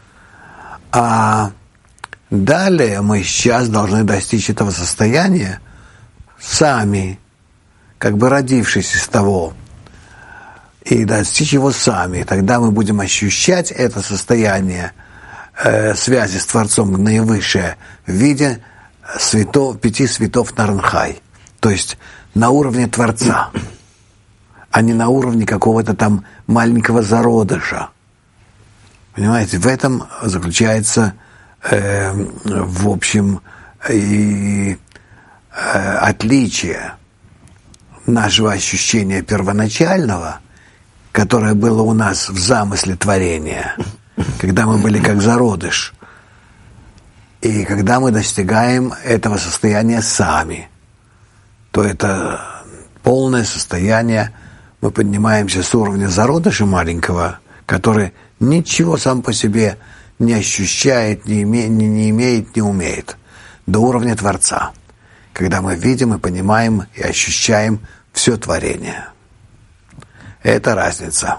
А далее мы сейчас должны достичь этого состояния сами, как бы родившись из того, и достичь его сами. Тогда мы будем ощущать это состояние э, связи с Творцом наивысшее в виде святов, пяти святов Нарнхай, то есть на уровне Творца, а не на уровне какого-то там маленького зародыша. Понимаете, в этом заключается, э, в общем, и э, отличие нашего ощущения первоначального, которое было у нас в замысле творения, когда мы были как зародыш, и когда мы достигаем этого состояния сами, то это полное состояние, мы поднимаемся с уровня зародыша маленького, который ничего сам по себе не ощущает, не, име, не, не имеет, не умеет, до уровня Творца, когда мы видим и понимаем и ощущаем все творение. Это разница.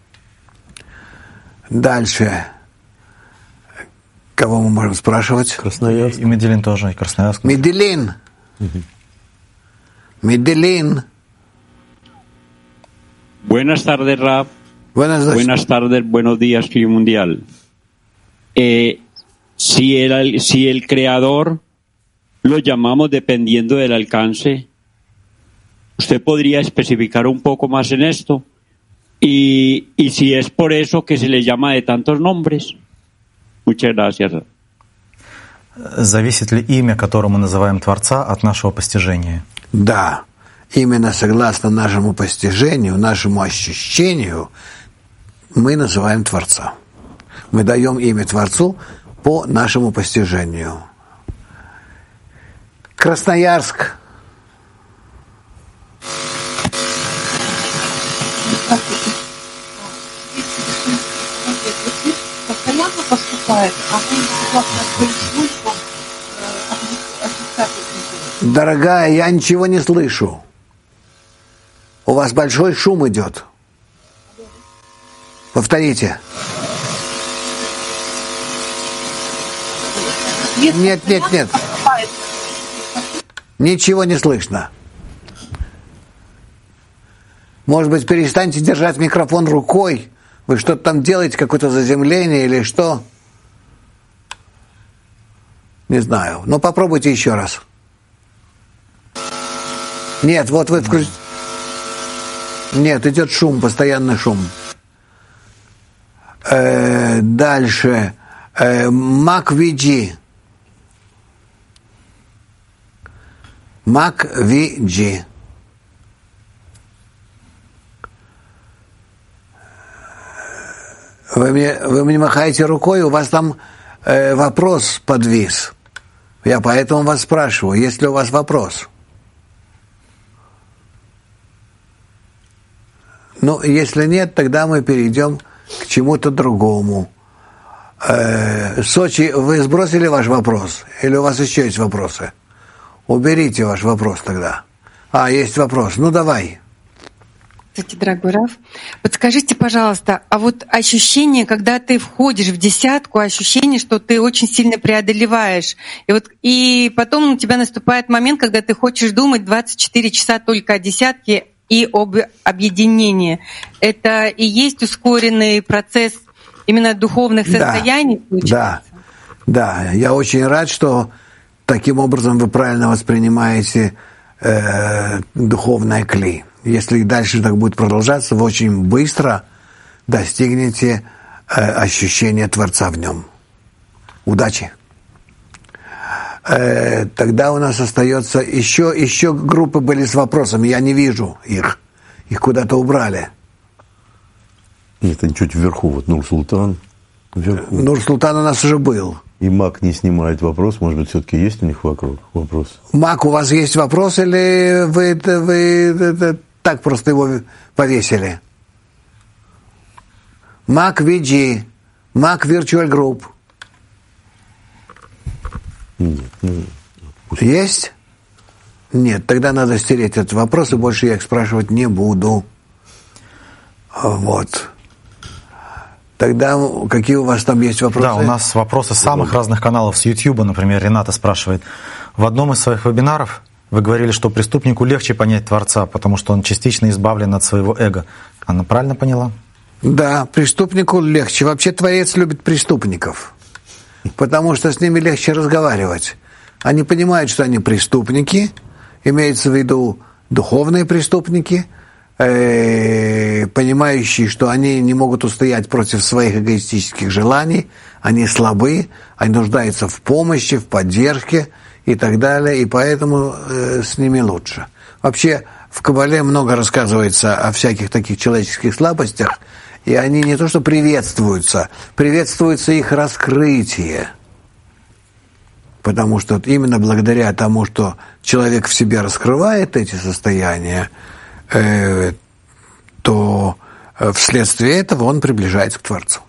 Дальше. Кого мы можем спрашивать?
Красноярск.
И Меделин тоже, и Красноярск.
Меделин. Угу. Меделин.
Buenas tardes, Raf.
Buenas,
Buenas tardes, buenos días, Clima Mundial. Eh, si, el, si el creador lo llamamos dependiendo del alcance, ¿usted podría especificar un poco más en esto? Y, y si es por eso que se le llama de tantos nombres. Muchas gracias.
Зависит ли имя, которым мы называем Творца, от нашего постижения?
Да. Именно согласно нашему постижению, нашему ощущению, мы называем Творца. Мы даем имя Творцу по нашему постижению. Красноярск.
Постоянно поступает, а вы слышно,
Дорогая, я ничего не слышу. У вас большой шум идет. Повторите. Нет, нет, нет. Ничего не слышно. Может быть, перестаньте держать микрофон рукой? Вы что-то там делаете, какое-то заземление или что? Не знаю. Но попробуйте еще раз. Нет, вот вы включите. Нет, идет шум, постоянный шум. Э, дальше. Э, Маквиджи. Маквиджи. Вы мне, вы мне махаете рукой, у вас там э, вопрос подвис. Я поэтому вас спрашиваю, есть ли у вас вопрос? Ну, если нет, тогда мы перейдем к чему-то другому. Э, Сочи, вы сбросили ваш вопрос? Или у вас еще есть вопросы? Уберите ваш вопрос тогда. А, есть вопрос. Ну, давай.
Здравствуйте, дорогой Раф. Подскажите, пожалуйста, а вот ощущение, когда ты входишь в десятку, ощущение, что ты очень сильно преодолеваешь, и вот и потом у тебя наступает момент, когда ты хочешь думать двадцать четыре часа только о десятке и об объединении. Это и есть ускоренный процесс именно духовных состояний?
Да, да, да. Я очень рад, что таким образом вы правильно воспринимаете э, духовное кли. Если дальше так будет продолжаться, вы очень быстро достигнете э, ощущения Творца в нем. Удачи! Э, тогда у нас остается еще, еще группы были с вопросами, я не вижу их. Их куда-то убрали.
Нет, они чуть вверху, вот Нур-Султан. Вверху.
Нур-Султан у нас уже был.
и Мак не снимает вопрос. Может быть, все-таки есть у них вокруг вопрос?
Мак, у вас есть вопрос, или вы, вы, вы так просто его повесили? Мак ви джи, Мак Virtual Group.
Нет, ну, пусть.
Есть? Нет, тогда надо стереть этот вопрос, и больше я их спрашивать не буду. Вот. Тогда какие у вас там есть вопросы?
Да, у нас вопросы с самых разных каналов, с YouTube, например, Рената спрашивает. В одном из своих вебинаров вы говорили, что преступнику легче понять Творца, потому что он частично избавлен от своего эго. Она правильно поняла?
Да, преступнику легче. Вообще Творец любит преступников, потому что с ними легче разговаривать. Они понимают, что они преступники, имеется в виду духовные преступники, э, понимающие, что они не могут устоять против своих эгоистических желаний, они слабы, они нуждаются в помощи, в поддержке и так далее, и поэтому э, с ними лучше. Вообще в Кабале много рассказывается о всяких таких человеческих слабостях, и они не то что приветствуются, приветствуется их раскрытие. Потому что именно благодаря тому, что человек в себе раскрывает эти состояния, э, то вследствие этого он приближается к Творцу.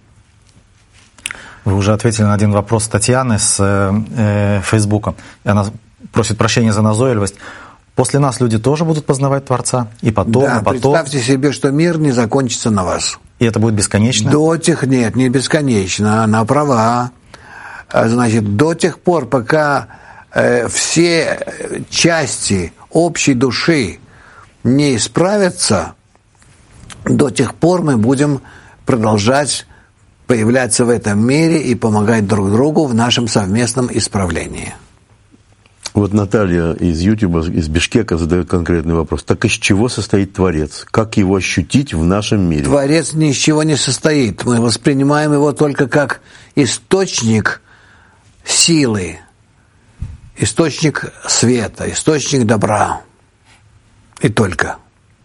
Вы уже ответили на один вопрос Татьяны с э, Фейсбука. И она просит прощения за назойливость. После нас люди тоже будут познавать Творца? И потом,
да,
и потом.
Представьте себе, что мир не закончится на вас.
И это будет бесконечно?
До тех, нет, не бесконечно, она права. Значит, до тех пор, пока э, все части общей души не исправятся, до тех пор мы будем продолжать появляться в этом мире и помогать друг другу в нашем совместном исправлении.
Вот Наталья из Ютуба, из Бишкека задает конкретный вопрос. Так из чего состоит Творец? Как его ощутить в нашем мире?
Творец ни из чего не состоит. Мы воспринимаем его только как источник силы, источник света, источник добра. И только.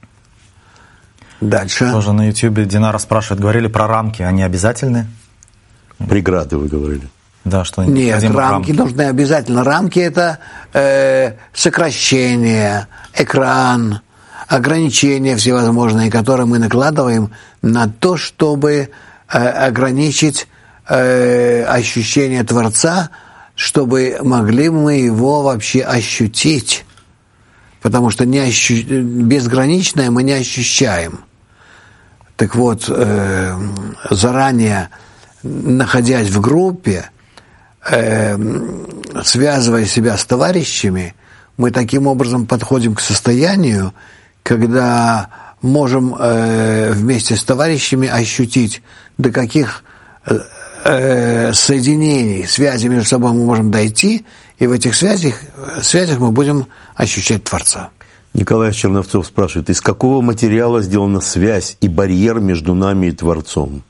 Дальше.
Тоже на Ютубе Динара спрашивает, говорили про рамки, они обязательны?
Преграды вы говорили.
Да, что
Нет, рамки, рамки нужны обязательно. Рамки – это э, сокращение, экран, ограничения всевозможные, которые мы накладываем на то, чтобы э, ограничить э, ощущение Творца, чтобы могли мы его вообще ощутить. Потому что не ощу... безграничное мы не ощущаем. Так вот, э, заранее, находясь в группе, э, связывая себя с товарищами, мы таким образом подходим к состоянию, когда можем э, вместе с товарищами ощутить, до каких э, соединений, связей между собой мы можем дойти, и в этих связях, связях мы будем ощущать Творца.
Николай Черновцов спрашивает, из какого материала сделана связь и барьер между нами и Творцом?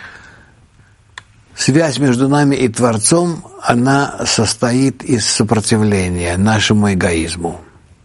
Связь между нами и Творцом, она состоит из сопротивления нашему эгоизму.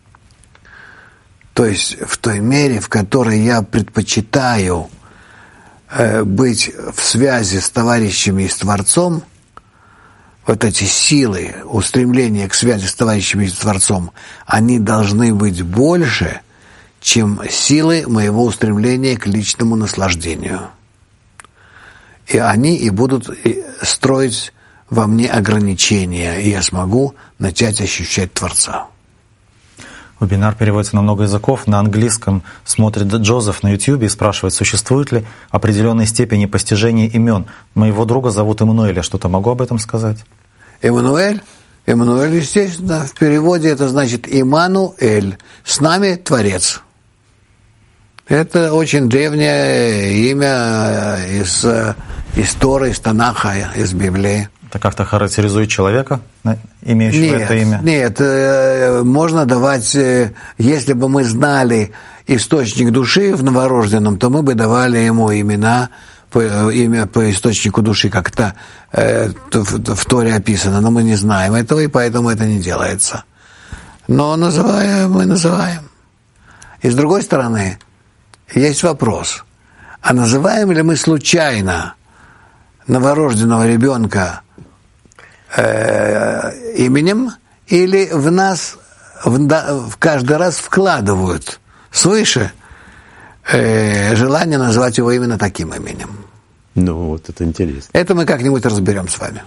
То есть в той мере, в которой я предпочитаю э, быть в связи с товарищами и с Творцом, вот эти силы, устремления к связи с товарищами и с Творцом, они должны быть больше, чем силы моего устремления к личному наслаждению. И они и будут строить во мне ограничения, и я смогу начать ощущать Творца.
Вебинар переводится на много языков. На английском смотрит Джозеф на YouTube и спрашивает, существуют ли определенные степени постижения имен. Моего друга зовут Эммануэль. Я что-то могу об этом сказать?
Эммануэль? Эммануэль, естественно, в переводе это значит Иммануэль. С нами Творец. Это очень древнее имя из, из Торы, из Танаха, из Библии.
Это как-то характеризует человека, имеющего
нет,
это имя?
Нет, можно давать, если бы мы знали источник души в новорожденном, то мы бы давали ему имена, имя по источнику души, как-то в Торе описано, но мы не знаем этого, и поэтому это не делается. Но называем, мы называем. И с другой стороны, есть вопрос, а называем ли мы случайно новорожденного ребенка э, именем, или в нас в, в каждый раз вкладывают свыше э, желание назвать его именно таким именем.
Ну, вот это интересно.
Это мы как-нибудь разберем с вами.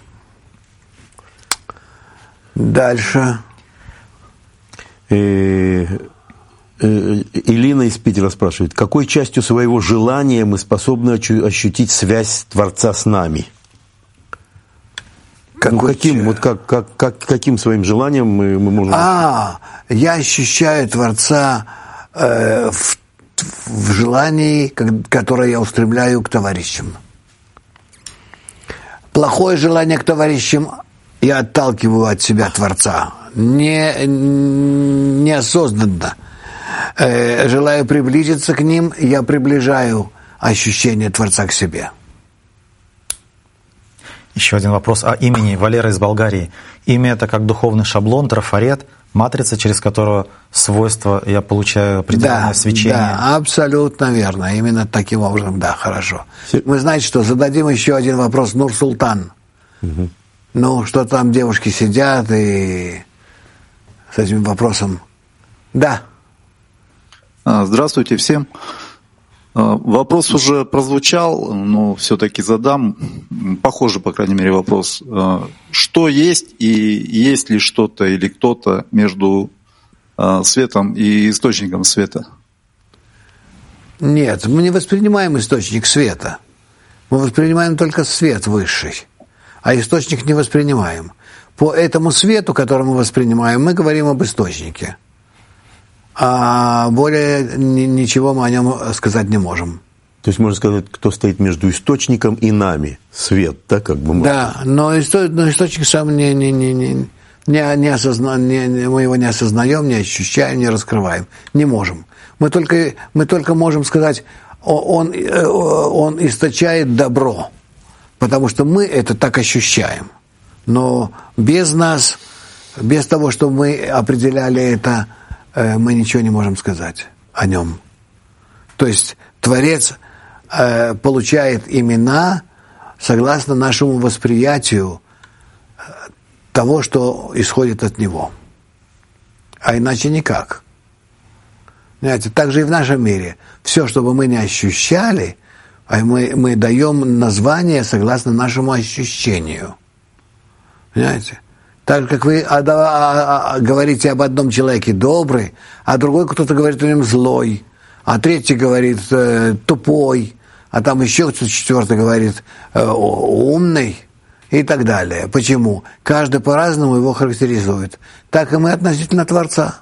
Дальше.
Э, э, Илина из Питера спрашивает, какой частью своего желания мы способны ощутить связь Творца с нами? Ну, каким, вот как, как, как, каким своим желанием мы, мы можем...
А, я ощущаю Творца э, в, в желании, которое я устремляю к товарищам. Плохое желание к товарищам я отталкиваю от себя Творца. Не, неосознанно. Э, желаю приблизиться к ним, я приближаю ощущение Творца к себе.
Еще один вопрос о имени. Валера из Болгарии. Имя — это как духовный шаблон, трафарет, матрица, через которую свойства я получаю определенное
да,
свечение.
Да, абсолютно верно. Именно таким образом, да, хорошо. Мы, знаете что, зададим еще один вопрос Нур-Султан. Угу. Ну, что там девушки сидят и с этим вопросом. Да.
Здравствуйте всем. Вопрос уже прозвучал, но все-таки задам, похожий, по крайней мере, вопрос. Что есть и есть ли что-то или кто-то между светом и источником света?
Нет, мы не воспринимаем источник света. Мы воспринимаем только свет высший, а источник не воспринимаем. По этому свету, который мы воспринимаем, мы говорим об источнике. А более ничего мы о нем сказать не можем.
То есть можно сказать, кто стоит между источником и нами. Свет, да, как бы.
Да, но, исто, но источник сам не, не, не, не, не, не, осозна, не, не мы его не осознаем, не ощущаем, не раскрываем. Не можем. Мы только, мы только можем сказать, он, он источает добро, потому что мы это так ощущаем. Но без нас, без того, чтобы мы определяли это, мы ничего не можем сказать о нем. То есть Творец э, получает имена согласно нашему восприятию того, что исходит от него. А иначе никак. Понимаете, так же и в нашем мире. Все, что бы мы не ощущали, мы, мы даем название согласно нашему ощущению. Понимаете? Так же, как вы а, а, а, говорите об одном человеке добрый, а другой кто-то говорит о нем злой, а третий говорит э, тупой, а там еще кто-то четвертый говорит э, умный и так далее. Почему? Каждый по-разному его характеризует. Так и мы относительно Творца.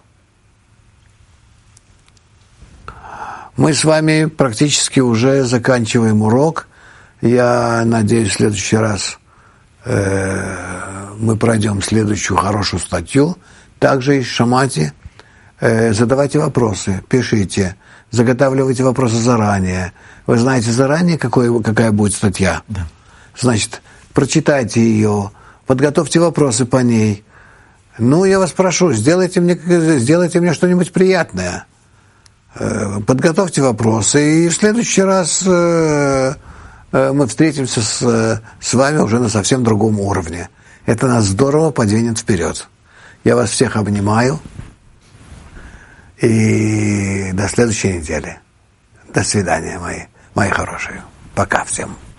Мы с вами практически уже заканчиваем урок. Я надеюсь, в следующий раз мы пройдем следующую хорошую статью, также из Шамати. Задавайте вопросы, пишите, заготавливайте вопросы заранее. Вы знаете заранее, какой, какая будет статья? Да. Значит, прочитайте ее, подготовьте вопросы по ней. Ну, я вас прошу, сделайте мне, сделайте мне что-нибудь приятное. Подготовьте вопросы, и в следующий раз мы встретимся с, с вами уже на совсем другом уровне. Это нас здорово подвинет вперед. Я вас всех обнимаю. И до следующей недели. До свидания, мои, мои хорошие. Пока всем.